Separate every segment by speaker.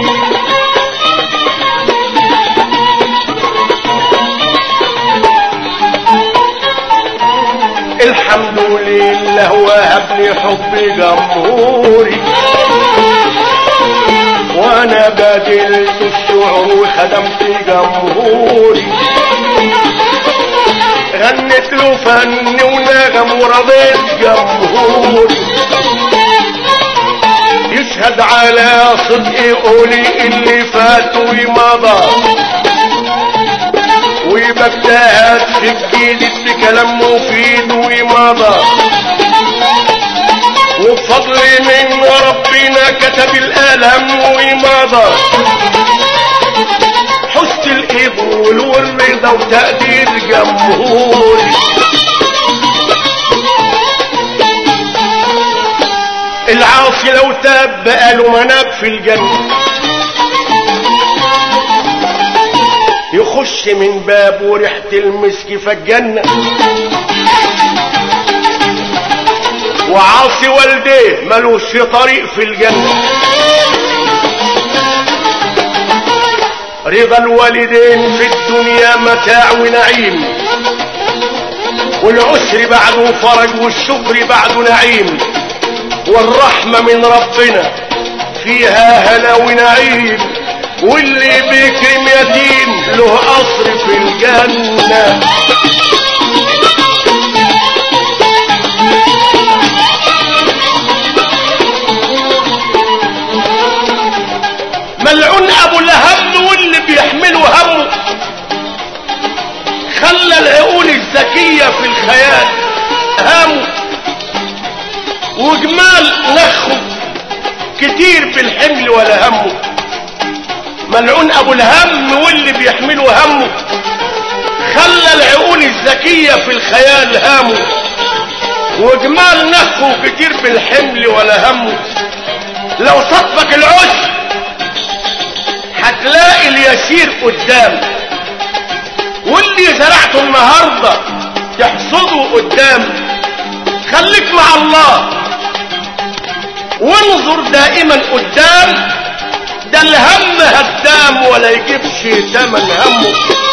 Speaker 1: الحمد لله وهب لي حب جمهوري، وانا بدلت الشعور وخدمت جمهوري، غنت له فن ونغم ورضيت جمهوري، يشهد على صدقي قولي اللي فات ومضى، وبجتهد في الجديد بكلام مفيد ومضى، وبفضل من ربنا كتب الألم ومضى، حسن القبول والرضا وتقدير جمهوري. العاصي لو تاب بقاله مناب في الجنة، يخش من باب وريحة المسك فالجنة، وعاصي والديه ملوش طريق في الجنة، رضا الوالدين في الدنيا متاع ونعيم، والعسر بعده فرج والشكر بعده نعيم، والرحمة من ربنا فيها هلا ونعيم، واللي بيكرم يتيم له قصر في الجنة. ملعون ابو الهم واللي بيحملوا همه، خلى العقول الذكية في الخيال همه، وجمال نخه كتير بالحمل ولا همه. ملعون ابو الهم واللي بيحملوا همه، خلى العقول الذكية في الخيال همه، وجمال نخه كتير بالحمل ولا همه. لو صدفك العسر هتلاقي اليسير قدام، واللي زرعته النهارده تحصده قدام. خليك مع الله وانظر دائما قدام، ده الهم هدام ولا يجيبش تمن همه.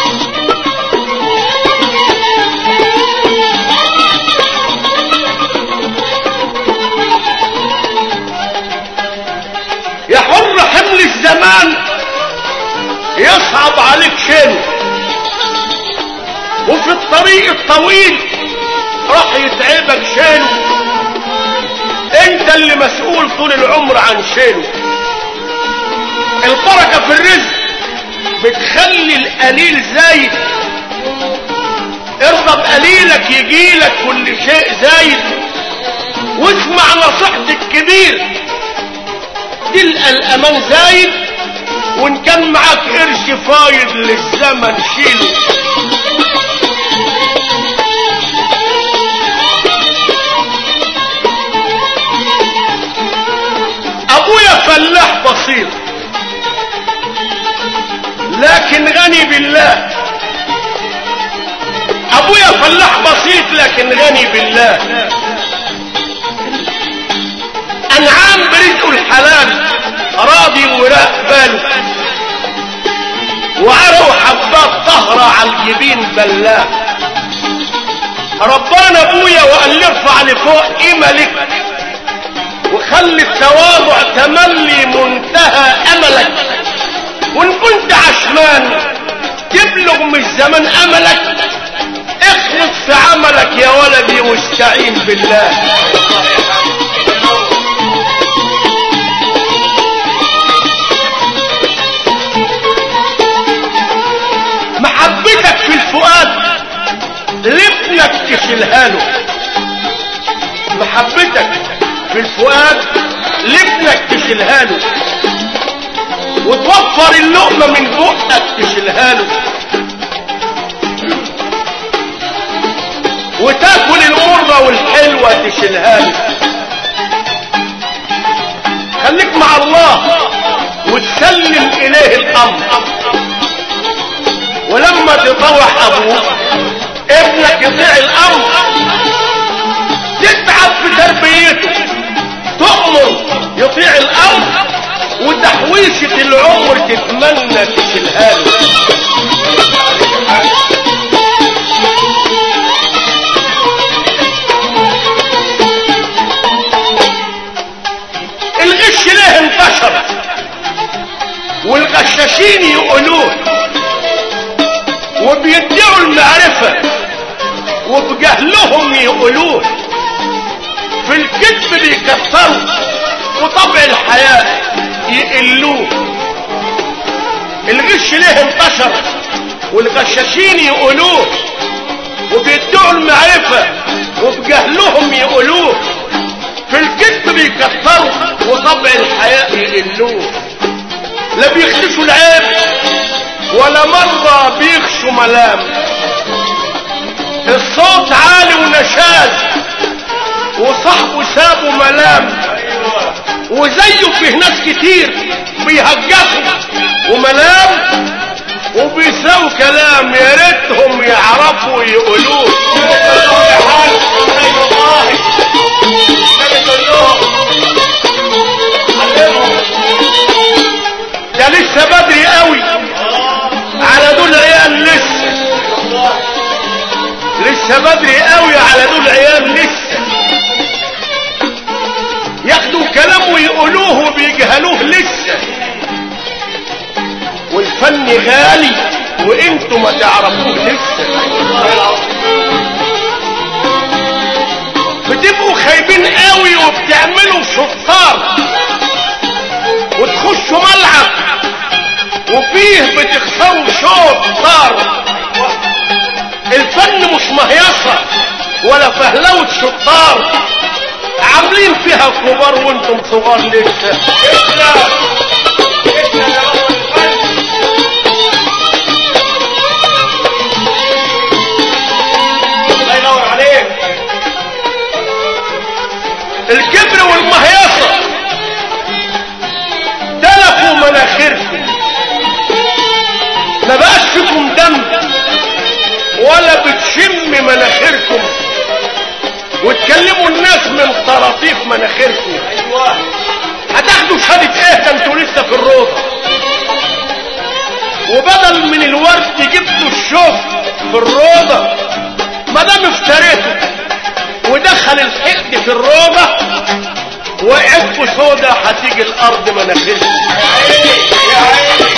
Speaker 1: يا حر حمل الزمان يصعب عليك شيله، وفي الطريق الطويل راح يتعبك شيله، انت اللي مسؤول طول العمر عن شيله. البركة في الرزق بتخلي القليل زايد، ارضى بقليلك يجيلك كل شيء زايد، واسمع نصيحة الكبير تلقى الامان زايد، وان كان معاك قرش فايض للزمن شيله. ابويا فلاح بسيط لكن غني بالله، ابويا فلاح بسيط لكن غني بالله، انعام برزقه الحلال راضي وراق باله، وعرق حبات طهرة على الجبين بلاه. ربنا ابويا وقال لي ارفع لفوق املك، وخلي التواضع تملي منتهى املك، وان كنت عشمان تبلغ من الزمن املك، اخلص في عملك يا ولدي واستعين بالله. محبتك في الفؤاد لابنك تشيلها له، محبتك في الفؤاد لابنك تشيلها له، وتوفر اللقمة من بقك تشيلها له، وتاكل المرة والحلوة تشيلها له. خليك مع الله وتسلم اليه الامر، ولما تطوح ابوك ابنك يطيع الامر، تتعب في تربيته، تؤمر يطيع الامر، وتحويشة العمر الجنة تشيلها له. الغش ليه انتشر والغشاشين يقولوه وبيدعوا المعرفة وبجهلهم يقولوه، في الكذب بيكثروا وطبع الحياة يقلوه. الغش ليه انتشر والغشاشين يقولوه وبيدعوا المعرفة وبجهلهم يقولوه، في الكذب بيكثروا وطبع الحياة يقلوه. لا بيخشوا العيب ولا مرة بيخشوا ملام، الصوت عالي ونشاز وصاحبه سابه ملام، وزيه فيه ناس كتير بيهجفوا وملام وبيساووا كلام يا ريتهم يعرفوا يقولوه. ده لسه بدري قوي على دول عيال، لسه بدري قوي على دول عيال، لسه ياخدوا كلام ويقولوه وبيجهلوه لسه. والفن غالي وانتوا ما تعرفوه لسه. بتبقوا خايبين قوي وبتعملوا شطار وتخشوا ملعب وفيه بتخسروا شطار. الفن مش مهيصة ولا فهلوة شطار، عاملين فيها كبار وانتم صغار لسه. الله ينور عليك. الكبر والمهيصة تلفوا مناخيركم، ما بقاش فيكم دم ولا بتشم مناخيركم وتكلموا الناس من طراطيف مناخيركم. هتاخدوا شهادة ايه ده انتوا لسه في الروضة، وبدل من الورد جبتوا الشوك في الروضة. ما دام افتريتوا ودخل الحقد في الروضة وقعت في سودا هتيجي الارض مناخيركم. يا عيني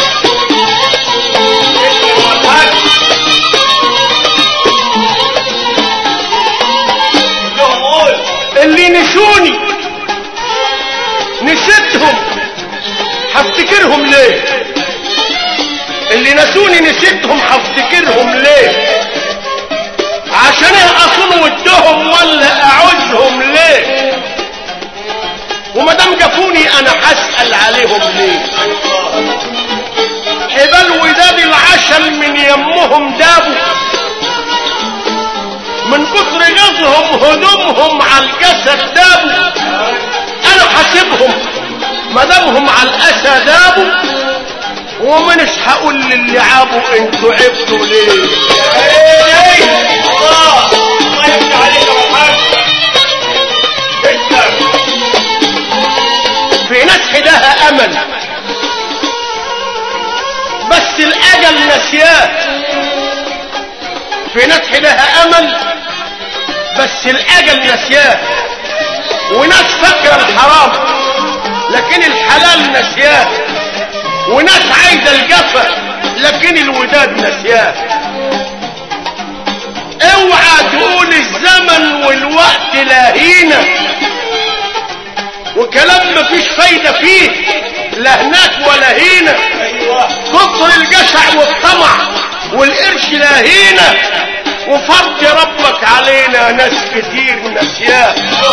Speaker 1: اللي نسوني نسيتهم هفتكرهم ليه؟ اللي نسوني نسيتهم هفتكرهم ليه؟ عشان اصون ودهم ولا اعوزهم ليه؟ ومادام جافوني انا هسأل عليهم ليه؟ حبال وداد العشم من يمهم دابوا، من كتر غزهم هدومهم على الجسد دابوا. انا حاسبهم مدامهم على الاسى دابوا، ومنش هقول للي عابوا انتوا عبتوا ليه. الله يفتح عليك يا محمد. في ناس حداها امل بس الاجل نسياه، في ناس حداها امل بس الاجل نسياه، وناس فاكره الحرام لكن الحلال نسياه، وناس عايزه الجفا لكن الوداد نسياه. اوعى تقول الزمن والوقت لاهينا وكلام مفيش فايده فيه، لا هناك ولا هينا. كتر الجشع والطمع والقرش لاهينا، وفرض ربك علينا ناس كتير نسياه.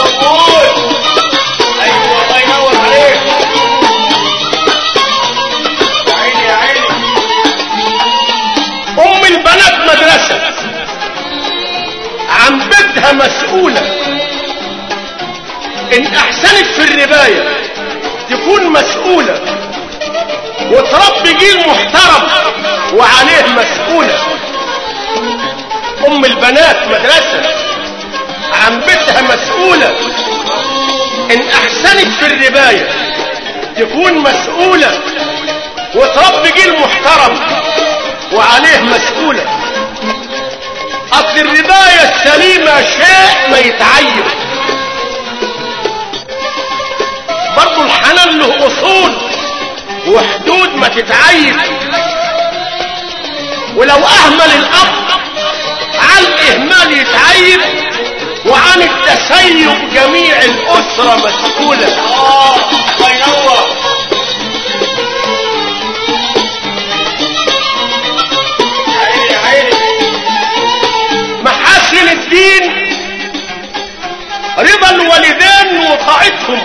Speaker 1: ايوه الله ينور عليك. يا عيني يا عيني. ام البنات مدرسه عن بيتها مسؤوله، ان احسنت في الربايه تكون مسؤوله، وتربي جيل محترم وعليه مسؤوله. ام البنات مدرسة عن بيتها مسؤولة، ان احسنت في الرباية تكون مسؤولة وتربي جيل محترم عليه مسؤولة. اصل الرباية السليمة شيء ما يتعيب، برضو الحنان له اصول وحدود ما تتعيب. ولو اهمل الاب عن الاهمال يتعيب، وعن التسيب جميع الاسرة مسؤولة. الله ينور. محاسن الدين رضا الوالدين وطاعتهم،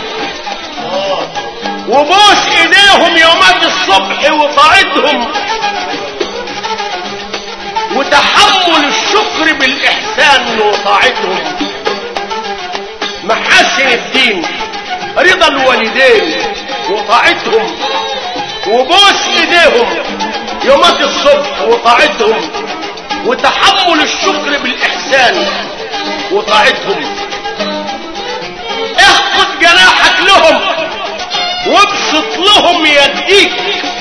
Speaker 1: وبوس ايديهم يومات الصبح وطاعتهم، وتحمل الشكر بالاحسان وطاعتهم. محاسن الدين رضا الوالدين وطاعتهم، وبوس ايديهم يومات الصبح وطاعتهم، وتحمل الشكر بالاحسان وطاعتهم. اخفض جناحك لهم وابسط لهم يديك،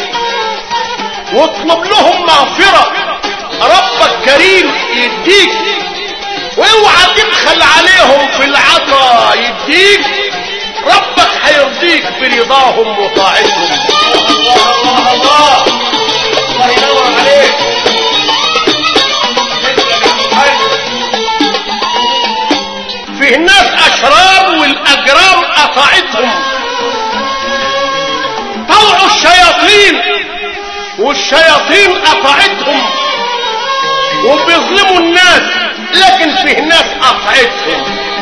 Speaker 1: واطلب لهم مغفرة ربك كريم يديك، واوعى تبخل عليهم في العطا يديك، ربك هيرضيك برضاهم وطاعتهم. الله الله الله الله ينور عليك. فيه ناس اشرار والاجرام قطعتهم، طوعوا الشياطين والشياطين قطعتهم، وبيظلموا الناس لكن فيه ناس قطعتهم.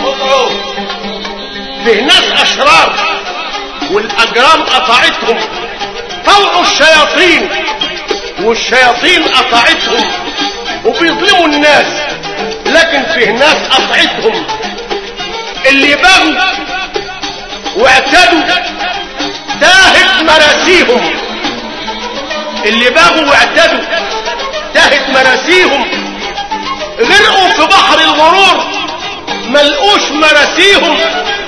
Speaker 1: فيه ناس اشرار والاجرام قطعتهم، طوعوا الشياطين والشياطين قطعتهم، وبيظلموا الناس لكن فيه ناس قطعتهم. اللي بغوا واعتدوا تاهت مراسيهم، اللي بغوا واعتدوا تاهت مراسيهم، غرقوا في بحر الغرور ملقوش مراسيهم،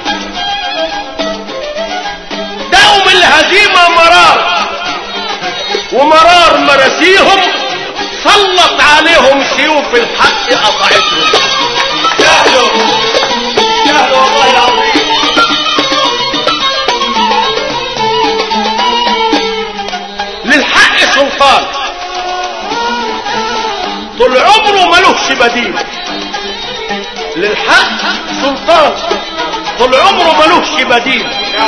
Speaker 1: دقوا من الهزيمة مرار ومرار مراسيهم، سلط عليهم سيوف الحق قطعتهم. يستاهلوا يستاهلوا والله العظيم. للحق سلطان طول عمره ملوش بديل، للحق سلطان طول عمره ملوش بديل،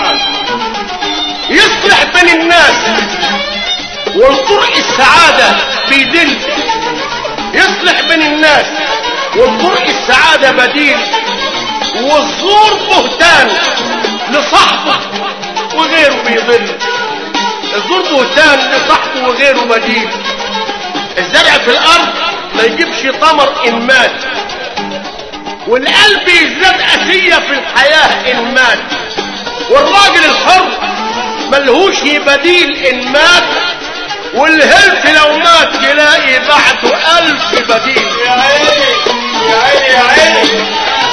Speaker 1: يصلح بين الناس والطرق السعادة بيدل، يصلح بين الناس والطرق السعادة بديل، والزور بهتان لصاحبه وغيره بيضل، الزور بهتان لصاحبه وغيره بديل. الزرع في الارض ما يجيبش ثمر ان مات، والقلب يزداد اسية في الحياة ان مات، والراجل الحر ملهوش بديل ان مات، والهلف لو مات يلاقي بعده 1000 بديل. يا عيني يا عيني يا عيني.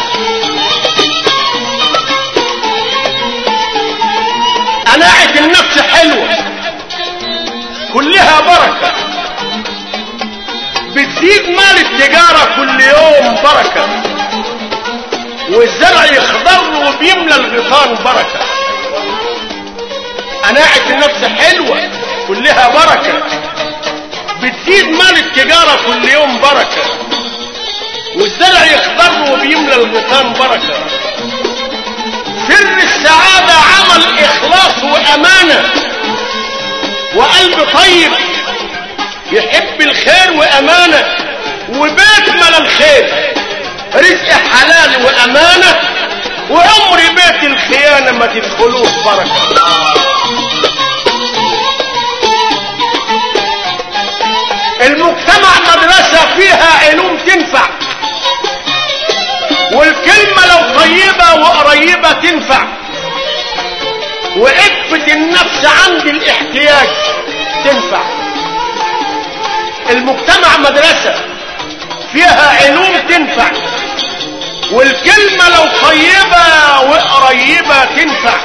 Speaker 1: قناعة النفس حلوة كلها بركة، بتزيد مال التجارة كل يوم بركة، والزرع يخضر وبيملى الغيطان بركة. قناعة النفس حلوة كلها بركة، بتزيد مال التجارة كل يوم بركة، والزرع يخضر وبيملى الغيطان بركة. سر السعادة عمل إخلاص وأمانة، وقلب طيب يحب الخير وأمانة، وبيت ملا الخير رزق حلال وأمانة، وعمر بيت الخيانة ما تدخلوه بركة. المجتمع مدرسة فيها علوم تنفع، والكلمة لو طيبة وقريبة تنفع، وعفة النفس عند الاحتياج تنفع. المجتمع مدرسة فيها علوم تنفع، والكلمة لو طيبة وقريبة تنفع،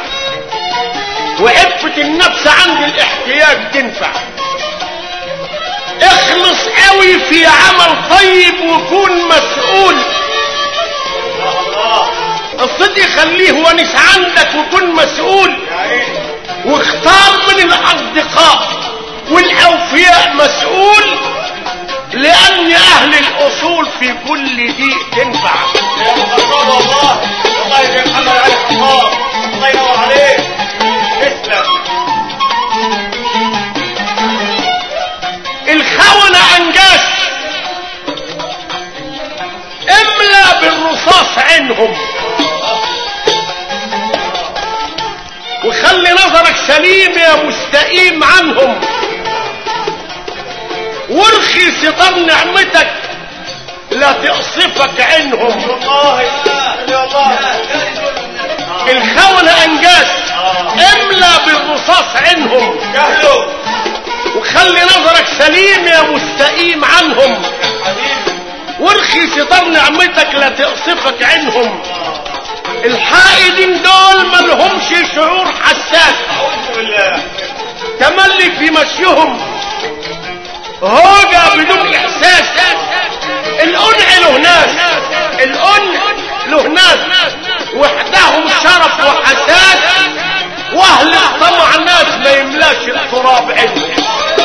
Speaker 1: وعفة النفس عند الاحتياج تنفع. اخلص انوي في عمل طيب وكون مسؤول. الصدق خليه ونس عندك وكن مسؤول. واختار من الاصدقاء والاوفياء مسؤول، لان اهل الاصول في كل دي تنفع.
Speaker 2: الله يا محمد علي حمار، الله ينور عليك. اسلم.
Speaker 1: الخونة انجاس، املا بالرصاص عينهم، وخلي نظرك سليم يا مستقيم عنهم، وارخي ستار نعمتك لا تقصفك عينهم. الخونة انجاس، املا بالرصاص عينهم، وخلي نظرك سليم يا مستقيم عنهم، وارخي ستار نعمتك لا تقصفك عينهم. الحائدين دول ملهمش شعور حساس، تملي في مشيهم هوجة بدون احساس. الانع له ناس، الانع له ناس، وحدهم شرف وحساس، واهل الطمع ناس ما يملاش التراب عينهم.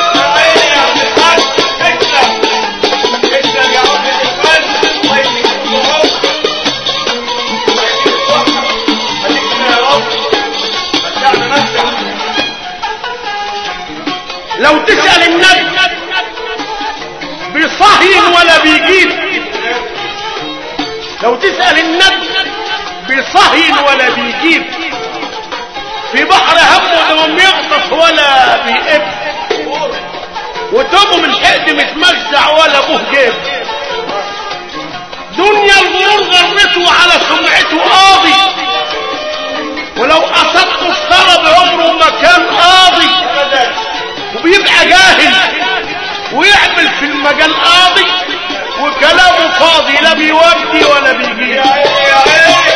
Speaker 1: لو تسأل النبي بصهين ولا بيجيب، لو تسأل النبي بصهين ولا بيجيب، في بحر همه دوم يغطس ولا بيقب، وتوبه من حقد متمجع ولا ابوه جيب. دنيا الغرور غرته على سمعته قاضي، ولو اصبته الطلب عمره ما كان قاضي، وبيبقى جاهل ويعمل في المجال قاضي، وكلامه فاضي لا بيودي ولا بيجي. يا عيني يا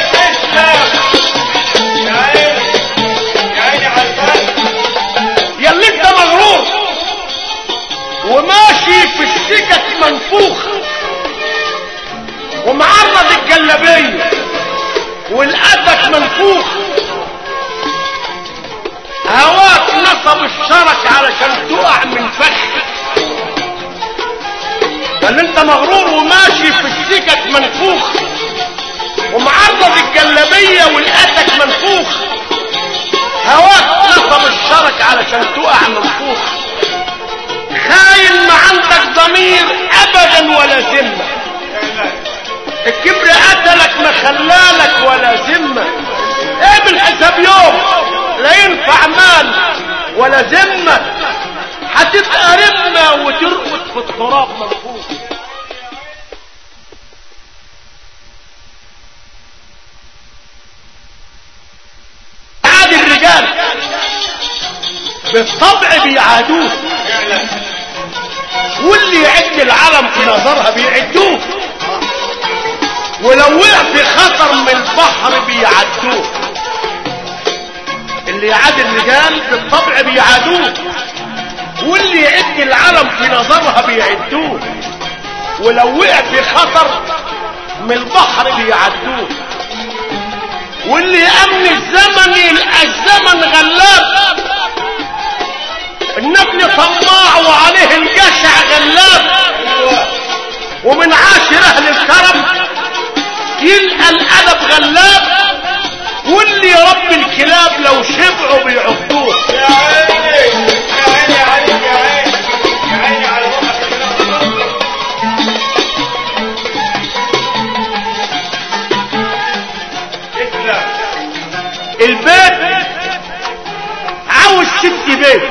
Speaker 1: عيني على الفرق. يا اللي انت مغرور وماشي في السكك منفوخ، ومعرض الجلابيه والقدك منفوخ، هواك نصب الشرك علشان تقع من فخ. بل انت مغرور وماشي في السكك منفوخ، ومعرض الجلابيه والقدك منفوخ، هواك نصب الشرك علشان تقع من فوق. خاين ما عندك ضمير ابدا ولا ذمه، الكبر قتلك ما خلالك ولا ذمه. اعمل حساب يوم لا ينفع مال ولا ذمه، هتبقى رمه وترقد في التراب منفوخ. عاد الرجال بالطبع بيعادوه، واللي يعد العالم في نظرها بيعدوه، ولو وقع في خطر من البحر بيعدوه. اللي يعاد الرجال بالطبع بيعادوه، واللي يعد العالم في نظرها بيعدوه، ولو وقع في خطر من البحر بيعدوه. واللي امن الزمن يلقى الزمن غلاب، النبل طماع وعليه الجشع غلاب، ومن عاشر اهل الكرم يلقى الادب غلاب، واللي رب الكلاب لو شبعوا بيعضوه.
Speaker 2: يا عيني يا عيني عليك، يا عيني يا عيني على روحك.
Speaker 1: البيت عاوز ست بيت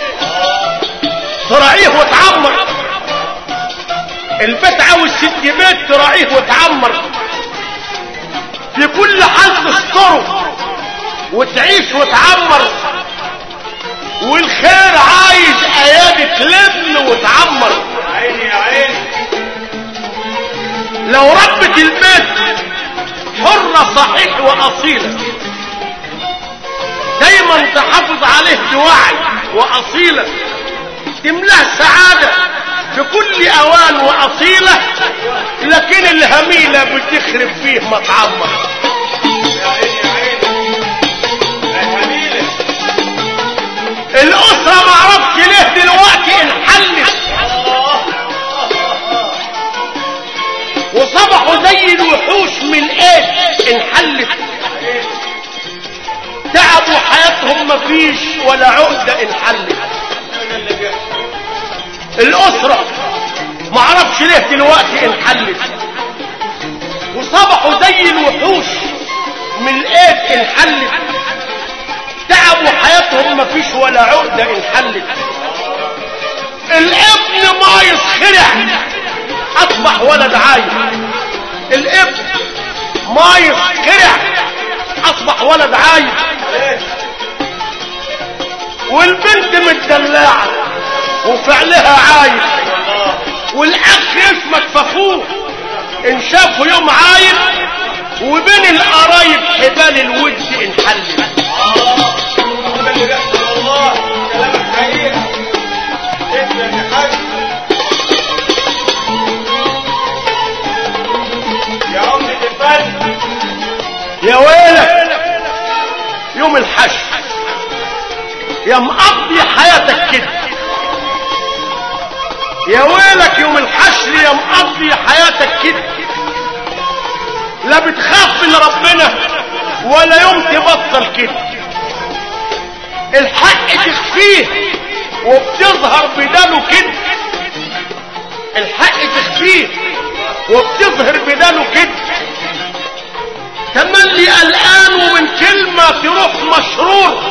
Speaker 1: تراعيه وتعمر، البيت عاوز ست بيت تراعيه وتعمر، في كل حال تستره وتعيش وتعمر، والخير عايز ايادي تلم وتعمر.
Speaker 2: عيني يا عيني.
Speaker 1: لو ربت البيت حرة صحيح واصيلة، دايما تحافظ عليه بوعي واصيلة، تملاه سعادة بكل اوان واصيلة، لكن الهميلة بتخرب فيه مطعمة. الاسرة معرفش ليه دلوقتي انحلت وصبحوا زي الوحوش من ايه انحلت. تعبوا حياتهم مفيش ولا عقدة انحلت. الاسرة معرفش ليه دلوقتي انحلت وصبحوا زي الوحوش من ايه انحلت. تعبوا حياتهم مفيش ولا عقدة انحلت. الابن ما يسخرع اصبح ولد عايز. الابن ما يسخرع اصبح ولد عايز. والبنت متدلعة وفعلها عايز. والاخ يسمك فخور ان شافه يوم عايز. وبين القرايب حبال الود انحلت.
Speaker 2: والله كلامك حقيقي. اسمع يا حاج يا عمدة الفن.
Speaker 1: يا ويلك يوم الحشر يا مقضي حياتك كده. يا ويلك يوم الحشر يا مقضي حياتك كده. لا بتخاف من ربنا ولا يوم تبطل كده. الحق تخفيه وبتظهر بداله كده. الحق تخفيه وبتظهر بداله كده. تملي قلقان ومن كلمة تروح مشرور.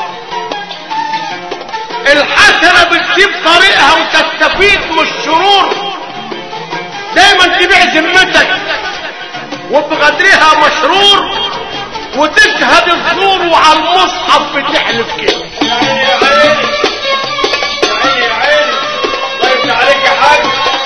Speaker 1: الحسنة بتسيب طريقها وتستفيد من الشرور. دايما تبيع ذمتك وبغدرها مشرور وتشهد الزور وعلى المصحف بتحلف كده.
Speaker 2: يا عيني يا عيني يا عيني يا عيني. الله يفتح عليك يا حاج.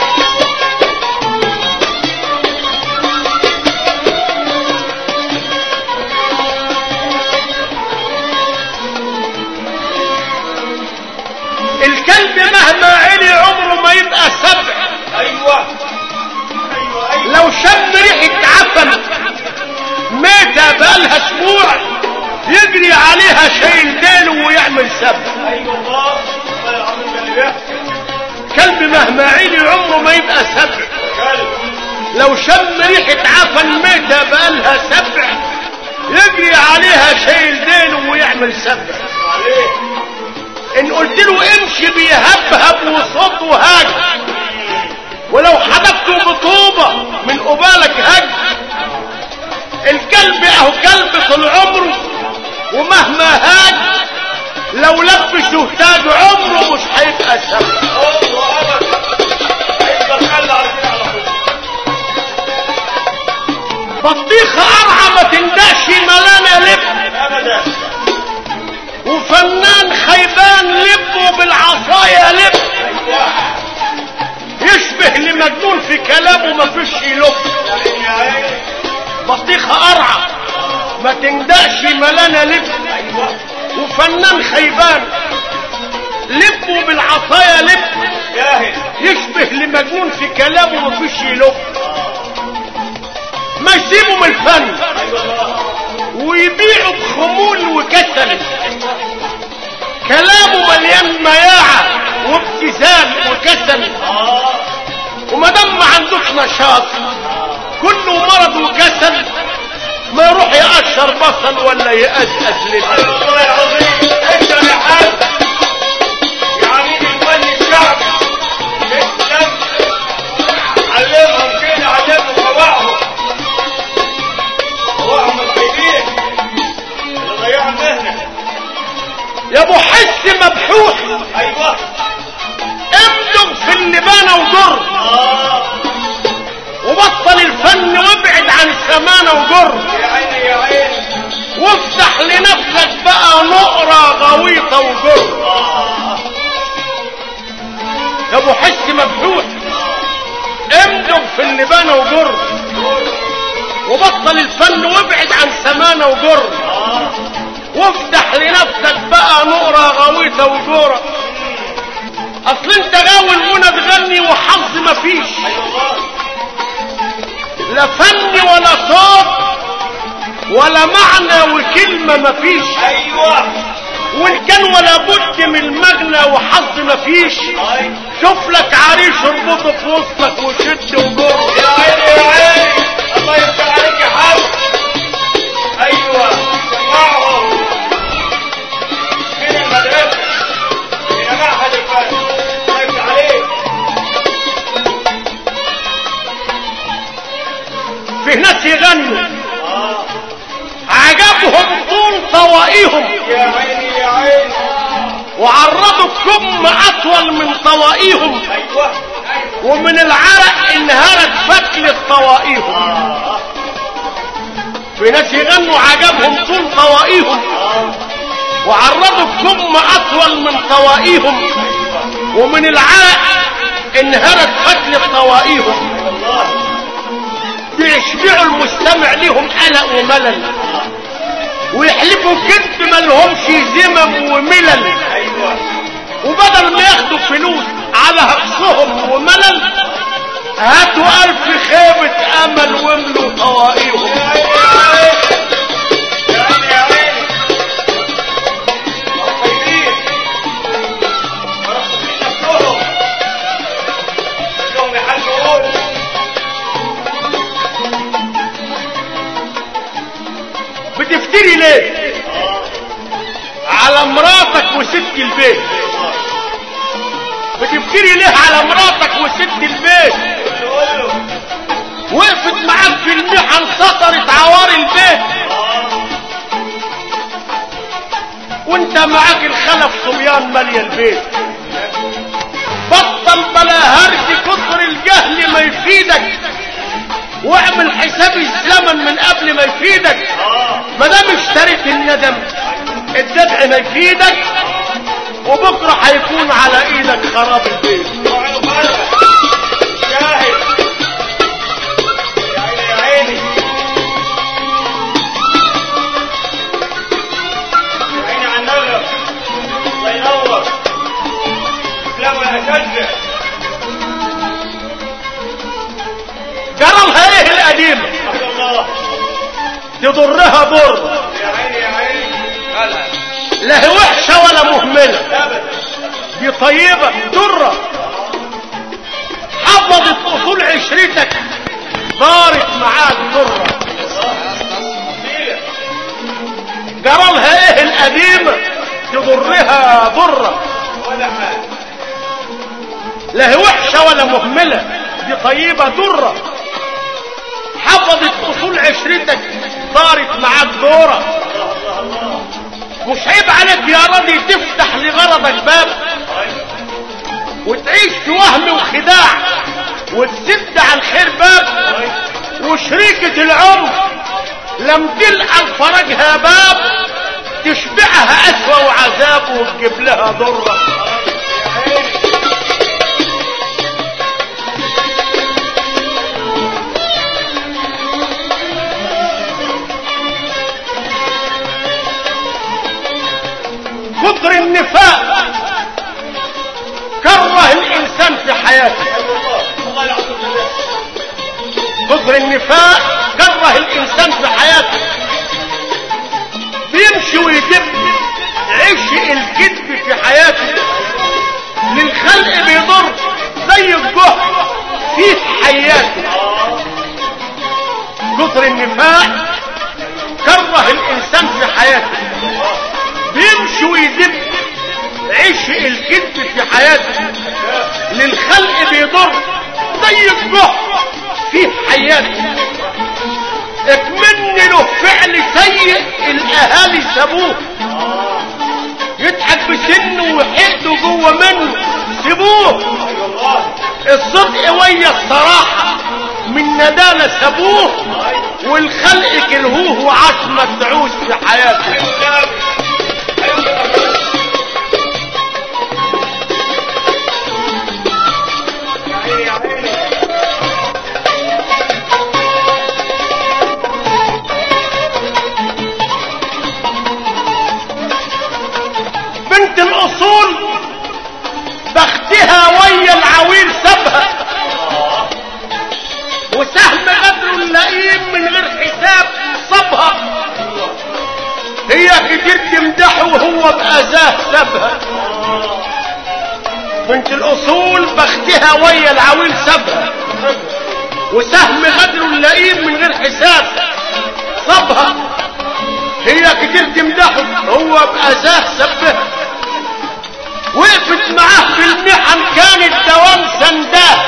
Speaker 1: الكلب مهما علي عمره ما يبقى سبع.
Speaker 2: ايوه ايوه ايوه.
Speaker 1: لو شم ريحة عفن ميتة بقالها اسبوع يجري عليها شايل ديله ويعمل سبع.
Speaker 2: ايوه الله العظيم اللي بيحصل.
Speaker 1: كلب مهما علي عمره ما يبقى سبع.
Speaker 2: كلب
Speaker 1: لو شم ريحة عفن ميتة بقالها سبع يجري عليها شايل ديله ويعمل سبع.
Speaker 2: عليه
Speaker 1: ان قلت له امشي بيهبهب وصوته هاج. ولو حدفته بطوبة من قبالك هاج. الكلب اهو كلب طول عمره ومهما هاج لو لبسه تاج عمره مش هيبقى سبع.
Speaker 2: الله ابدا هيفضل خلى على كده على طول.
Speaker 1: بطيخة قرعة ما تندقش ملانة لب.
Speaker 2: ابدا.
Speaker 1: وفنان خيبان لبه بالعصاية لب. يشبه لمجنون في كلامه ما فيش يلب.
Speaker 2: يا عيني.
Speaker 1: بطيخة قرعة ما تندقش ملانة لب. وفنان خيبان لبه بالعصاية لب.
Speaker 2: جاهز.
Speaker 1: يشبه لمجنون في كلامه ما فيش يلب. ما يسيبوا من الفن ويبيعوا بخمول وكسل. كلامه مليان مياعة وابتذال وكسل. ومادام ما عندوش نشاط كله مرض وكسل ما يروح يقشر بصل ولا يقزقز لب.
Speaker 2: والله العظيم انت يا حاج يا عميد الفن الشعبي اسلم. علمهم كده علمهم فوقهم الخيبين اللي ضيعوا المهنة.
Speaker 1: يا ابو حس مبحوح.
Speaker 2: ايوه
Speaker 1: ابدغ في اللبانة وجر. وبطل الفن وابعد عن السمانة وجر.
Speaker 2: يا عيني يا عيني.
Speaker 1: وافتح لنفسك بقى نقرة غويطة وجر. يا ابو حس مبحوح ابدغ في اللبانة وجر. وبطل الفن وابعد عن سمانة وجر. وافتح لنفسك بقى نقرة غويطة وجورة. اصل انت غاوي الغنى تغني مفيش،
Speaker 2: ايوه
Speaker 1: لا فن ولا صوت ولا معنى وكلمة مفيش،
Speaker 2: ايوه
Speaker 1: وان كان ولا بد من المغنى وحظ مفيش.
Speaker 2: ايوه
Speaker 1: شوف لك عريش اربطه في وسطك وشد وجر.
Speaker 2: يا عيني يا عيني، الله يفتح عليك يا حاج. ايوه سمعهم. فين المدرسه؟ فين معهد الفن؟ الله يفتح عليك.
Speaker 1: في ناس يغنوا عجبهم طول طوائهم،
Speaker 2: يا عيني يا عيني.
Speaker 1: وعرضوا الكم اطول من طوائهم،
Speaker 2: ايوه
Speaker 1: ومن العرق انهارت فتلة طوائهم. في ناس يغنوا عجبهم طول طوائهم، وعرضوا الكم اطول من طوائهم، ومن العرق انهارت فتلة طوائهم. بيشبعوا المستمع لهم قلق وملل، ويحلفوا كذب ملهمش زمم وملل.
Speaker 2: ايوه
Speaker 1: وبدل ما ياخدوا فلوس على هقصهم وملل، هاتوا 1000 خيبة امل واملوا طوائهم.
Speaker 2: يا عيني يا عيني يا عيني. طيبين مرحبين نفسهم كلهم يحلقون.
Speaker 1: بتفتري ليه على مراتك وست البيت؟ بتفتري ليه على مراتك وست البيت؟ وقفت معاك في المحن سطرت عوار البيت، وانت معاك الخلف صبيان ماليه البيت. بطل بلا هرج، كتر الجهل ما يفيدك، واعمل حساب الزمن من قبل ما يفيدك. ما دام اشتريت الندم الدفع ما يفيدك، وبكره هيكون على ايدك خراب البيت.
Speaker 2: جاهز يا عيني يا عيني يا عيني على النغم. الله ينور. افلام الاساتذه.
Speaker 1: جرى لها ايه القديمه؟
Speaker 2: عبد الله.
Speaker 1: تضرها ضر،
Speaker 2: يا عيني يا عيني. هلا
Speaker 1: لا هي وحشه ولا مهمله،
Speaker 2: ابدا.
Speaker 1: دي طيبه ضره. حفظت اصول عشرتك، دارت معاك ضره. جرى لها ايه القديمه؟ تضرها ضره،
Speaker 2: ولا حاجه.
Speaker 1: لا هي وحشه ولا مهمله، دي طيبه ضره. حفظت اصول عشرتك، دارت معاك دوره. مش عيب عليك يا راضي تفتح لغرضك باب، وتعيش في وهم وخداع، وتسد على الخير باب. وشريكة العمر لم تلقى لفرجها باب، تشبعها أسوأ وعذاب وتجيب لها ضرة. كتر النفاق كره الإنسان في حياته.
Speaker 2: الله يعطيك بالله.
Speaker 1: كتر النفاق كره الإنسان في حياته، بيمشي ويدب عشق الكذب في حياته. للخلق بيضر زي الجهد في حياته. كتر النفاق كره الإنسان في حياته، بيمشي ويدب عشق الكذب في حياته. للخلق بيضر زي الجهد في حياته. اكمن له فعل سيء الاهالي سابوه، يضحك بسنه وحقده جوه منه سيبوه. الصدق ويا الصراحه من ندالة سابوه، والخلق كرهوه وعاش مدعوس في حياته. بنت الاصول بختها ويا العويل سابها، كتير تمدحه وهو بأذاه سابها. بنت الاصول بختها ويا العويل سابها، وسهم غدر اللئيم من غير حساب صابها. هي كتير تمدحه هو بأذاه سابها. وقفت معاه في المحن كان الدوام سنداه.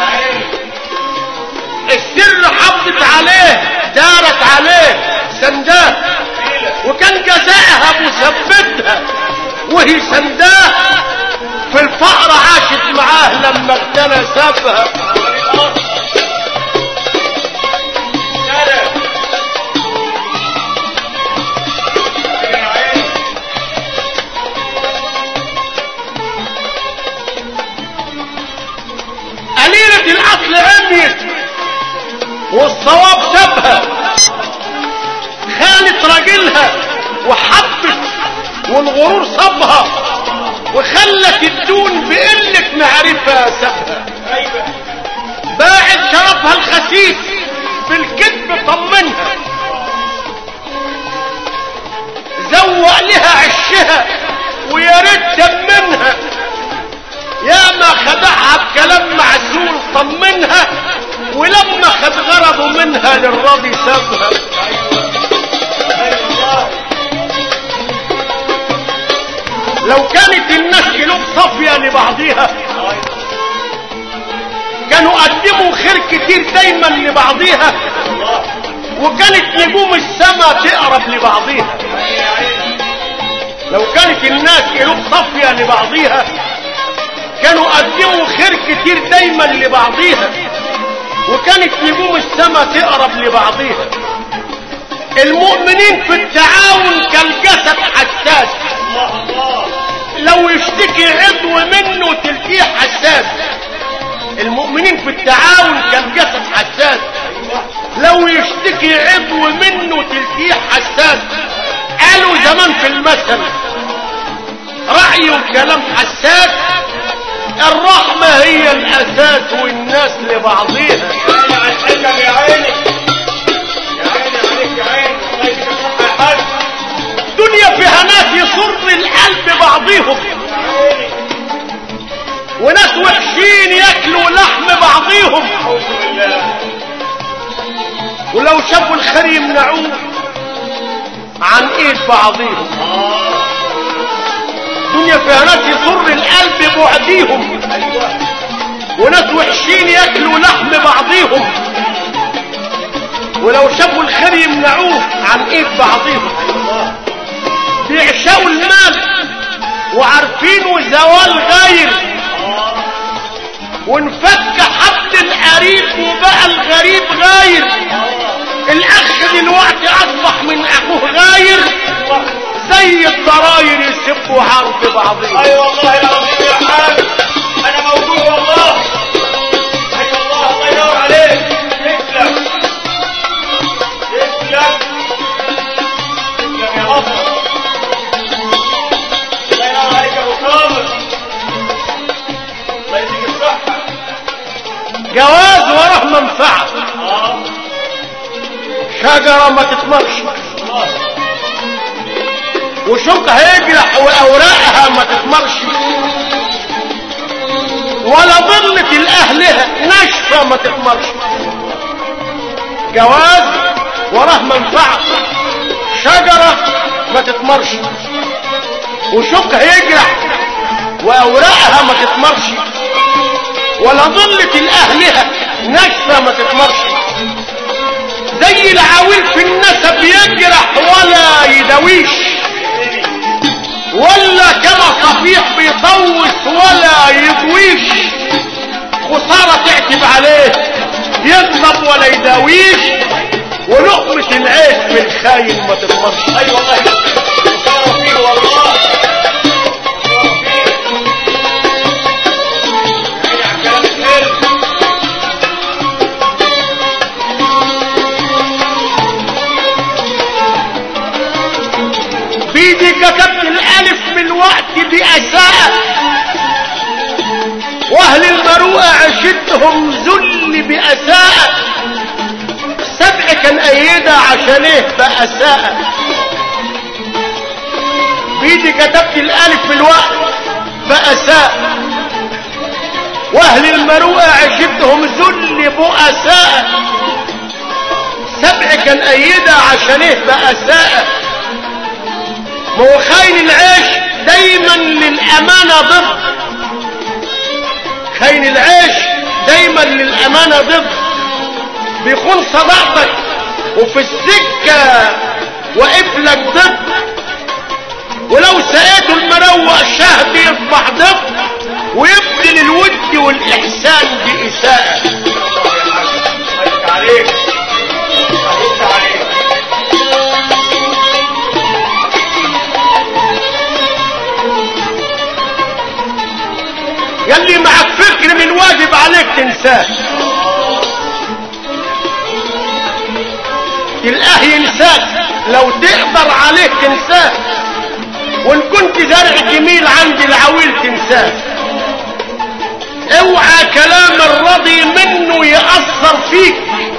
Speaker 1: السر حافظت عليه دارت عليه سنداه، وكان جزائها مثبتها وهي سنداه. في الفقر عاشت معاه لما اغتنى سابها. قليلة الاصل عميت والصواب سابها. خانت راجلها وحبت والغرور صابها، وخلت الدون بقلة معرفة سابها. باعت شرفها الخسيس بالكذب طمنها، زوق لها عشها ويا ريت تمنها. يا ما خدعها بكلام معسول طمنها، ولما خد غرضه منها للراضي سابها. لو كانت الناس قلوب صافية لبعضيها كانوا قدموا خير كتير دايما لبعضيها، وكانت نجوم السماء تقرب لبعضيها. لو كانت الناس قلوب صافية لبعضيها كانوا قدموا خير كتير دايما لبعضيها، وكانت نجوم السماء تقرب لبعضيها. المؤمنين في التعاون كالجسد حساس، لو يشتكي عضو منه تلقيه حساس. المؤمنين في التعاون كالجسد حساس، لو يشتكي عضو منه تلقيه حساس. قالوا زمان في المثل رأي وكلام حساس، الرحمة هي الأساس والناس لبعضيها.
Speaker 2: يا عيني يا عيني عليك يا عيني، الله يديك الصحة يا حاج.
Speaker 1: دنيا فيها ناس يصر القلب بعضيهم، وناس وحشين ياكلوا لحم بعضيهم، ولو شافوا الخير يمنعوه عن ايد بعضيهم. دنيا فيها ناس يصر القلب بعديهم، وناس وحشين ياكلوا لحم بعضيهم، ولو شافوا الخير يمنعوه عن ايد بعضيهم. بيعشقوا المال وعارفين وزوال غير، ونفك حد القريب وبقى الغريب غير. الاخ دلوقتي اصبح من اخوه غير، زي الضراير يسبوا عرض بعضهم.
Speaker 2: اي والله العظيم يا حاج انا موجود والله. اي والله الله ينور عليك. تسلم تسلم تسلم يا بطل. الله ينور عليك يا ابو كامل، الله يديك الصحة.
Speaker 1: جواز وراه منفعة، شجرة ما تتمرش وشوكها يجرح واوراقها ما تتمرش، ولا ضلة الاهلها ناشفة ما تتمرش. جواز وراه منفعة، شجرة ما تتمرش وشوكها يجرح واوراقها ما تتمرش، ولا ضلة الاهلها ناشفة ما تتمرش. زي العويل في النسب يجرح ولا يداويش، ولا كما صفيح بيطوس ولا يضويش. خسارة تعتب عليه يغضب ولا يداويش، ولقمة العيش من خاين ما تضمنش.
Speaker 2: اي والله خسارة فيه والله.
Speaker 1: بيدي كتبت الالف من وقت بأساء، واهل المروءة عشتهم ذل بأساء. سبع كان ايدة عشان ايه بأساء. وبإيدي كتبت الألف في الوقت بأساء، وأهل المروءة عشبتهم ذل بؤساء، سبع كان أيدها عشانه بأساء. ما هو خاين العيش دايما للأمانة ضد، خاين العيش دايما للأمانة ضد، بيخون صداقتك وفي السكة وقفلك ضد، ولو سقيته المروق شهد يصبح ضد، ويبدل الود والإحسان بإساءة.
Speaker 2: عليك
Speaker 1: يلي معك فكر من واجب عليك تنساه، تلقاه ينساك لو تقدر عليك تنساه، وان كنت زرع جميل عند العويل تنساه. اوعى كلام الرضي منه يأثر فيك،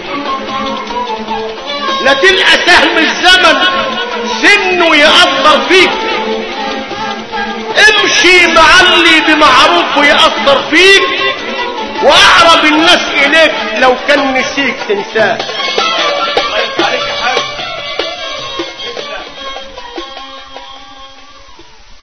Speaker 1: لا تلقى سهم الزمن سنه يأثر فيك، امشي معلي بمعروف ويأثر فيك، واعرب الناس اليك لو كان نسيك تنساه.